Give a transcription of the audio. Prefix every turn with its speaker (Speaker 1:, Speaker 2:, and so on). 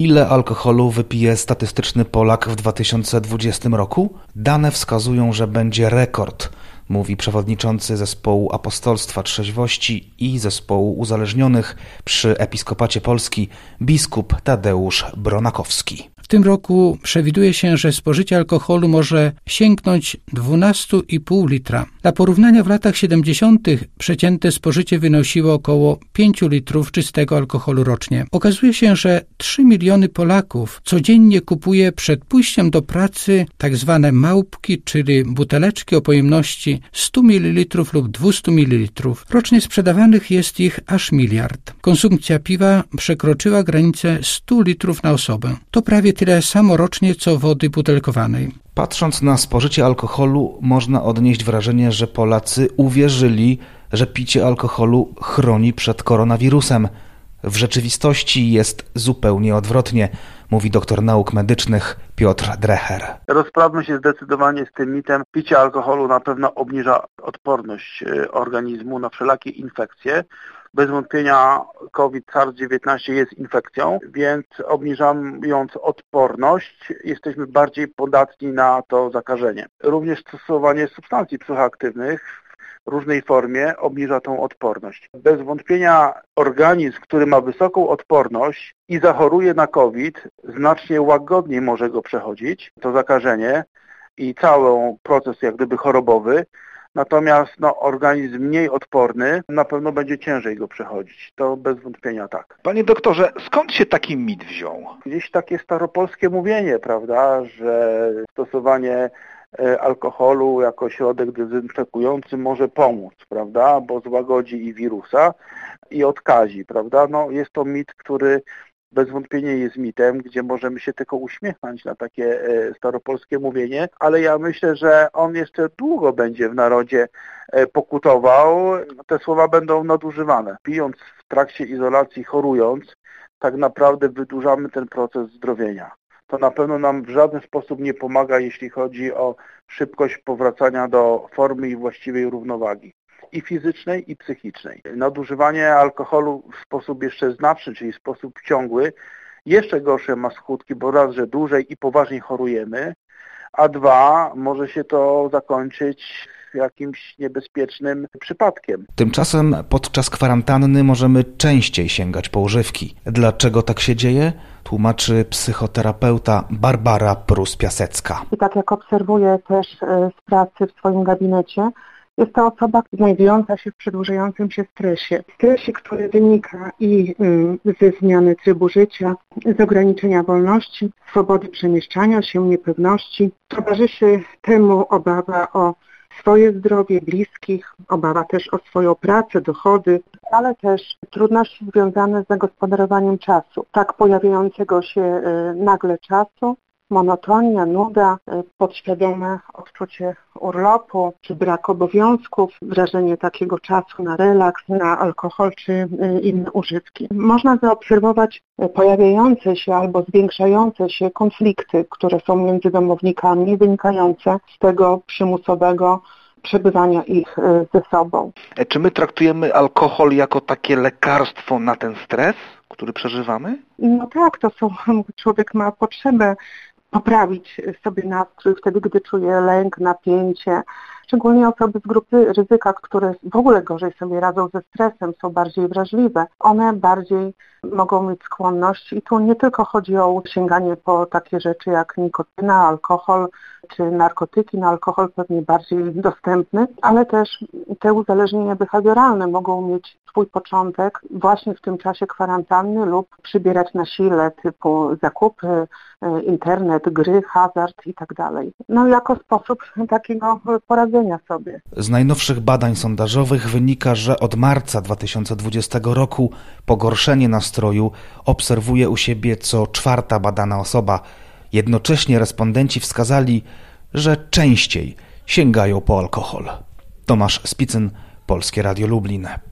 Speaker 1: Ile alkoholu wypije statystyczny Polak w 2020 roku? Dane wskazują, że będzie rekord, mówi przewodniczący Zespołu Apostolstwa Trzeźwości i Zespołu Uzależnionych przy Episkopacie Polski biskup Tadeusz Bronakowski.
Speaker 2: W tym roku przewiduje się, że spożycie alkoholu może sięgnąć 12,5 litra. Dla porównania w latach 70. przeciętne spożycie wynosiło około 5 litrów czystego alkoholu rocznie. Okazuje się, że 3 miliony Polaków codziennie kupuje przed pójściem do pracy tak zwane małpki, czyli buteleczki o pojemności 100 ml lub 200 ml. Rocznie sprzedawanych jest ich aż 1 miliard. Konsumpcja piwa przekroczyła granicę 100 litrów na osobę. To prawie tyle samo rocznie, co wody butelkowanej.
Speaker 1: Patrząc na spożycie alkoholu, można odnieść wrażenie, że Polacy uwierzyli, że picie alkoholu chroni przed koronawirusem. W rzeczywistości jest zupełnie odwrotnie, mówi doktor nauk medycznych Piotr Dreher.
Speaker 3: Rozprawmy się zdecydowanie z tym mitem. Picie alkoholu na pewno obniża odporność organizmu na wszelakie infekcje. Bez wątpienia COVID SARS-19 jest infekcją, więc obniżając odporność jesteśmy bardziej podatni na to zakażenie. Również stosowanie substancji psychoaktywnych w różnej formie obniża tą odporność. Bez wątpienia organizm, który ma wysoką odporność i zachoruje na COVID, znacznie łagodniej może go przechodzić, to zakażenie i cały proces jak gdyby chorobowy. Natomiast organizm mniej odporny na pewno będzie ciężej go przechodzić. To bez wątpienia tak.
Speaker 4: Panie doktorze, skąd się taki mit wziął?
Speaker 3: Gdzieś takie staropolskie mówienie, prawda, że stosowanie alkoholu jako środek dezynfekujący może pomóc, prawda, bo złagodzi i wirusa i odkazi, prawda. Jest to mit, który bez wątpienia jest mitem, gdzie możemy się tylko uśmiechnąć na takie staropolskie mówienie, ale ja myślę, że on jeszcze długo będzie w narodzie pokutował. Te słowa będą nadużywane. Pijąc w trakcie izolacji, chorując, tak naprawdę wydłużamy ten proces zdrowienia. To na pewno nam w żaden sposób nie pomaga, jeśli chodzi o szybkość powracania do formy i właściwej równowagi. I fizycznej, i psychicznej. Nadużywanie alkoholu w sposób jeszcze znaczny, czyli w sposób ciągły, jeszcze gorsze ma skutki, bo raz, że dłużej i poważniej chorujemy, a dwa, może się to zakończyć jakimś niebezpiecznym przypadkiem.
Speaker 1: Tymczasem podczas kwarantanny możemy częściej sięgać po używki. Dlaczego tak się dzieje? Tłumaczy psychoterapeuta Barbara Prus-Piasecka.
Speaker 5: I tak jak obserwuję też z pracy w swoim gabinecie, jest to osoba znajdująca się w przedłużającym się stresie. Stresie, który wynika i ze zmiany trybu życia, z ograniczenia wolności, swobody przemieszczania się, niepewności. Towarzyszy temu obawa o swoje zdrowie bliskich, obawa też o swoją pracę, dochody, ale też trudności związane z zagospodarowaniem czasu. Tak pojawiającego się nagle czasu, monotonia, nuda, podświadome odczucie urlopu, czy brak obowiązków, wrażenie takiego czasu na relaks, na alkohol czy inne używki. Można zaobserwować pojawiające się albo zwiększające się konflikty, które są między domownikami, wynikające z tego przymusowego przebywania ich ze sobą.
Speaker 4: Czy my traktujemy alkohol jako takie lekarstwo na ten stres, który przeżywamy?
Speaker 5: No tak, człowiek ma potrzebę poprawić sobie nastrój wtedy, gdy czuje lęk, napięcie. Szczególnie osoby z grupy ryzyka, które w ogóle gorzej sobie radzą ze stresem, są bardziej wrażliwe. One bardziej mogą mieć skłonność i tu nie tylko chodzi o sięganie po takie rzeczy jak nikotyna, alkohol czy narkotyki. Alkohol pewnie bardziej dostępny, ale też te uzależnienia behawioralne mogą mieć swój początek właśnie w tym czasie kwarantanny lub przybierać na sile typu zakupy, internet, gry, hazard i tak dalej. Jako sposób takiego poradzenia sobie.
Speaker 1: Z najnowszych badań sondażowych wynika, że od marca 2020 roku pogorszenie nastroju obserwuje u siebie co 4. badana osoba. Jednocześnie respondenci wskazali, że częściej sięgają po alkohol. Tomasz Spicyn, Polskie Radio Lublin.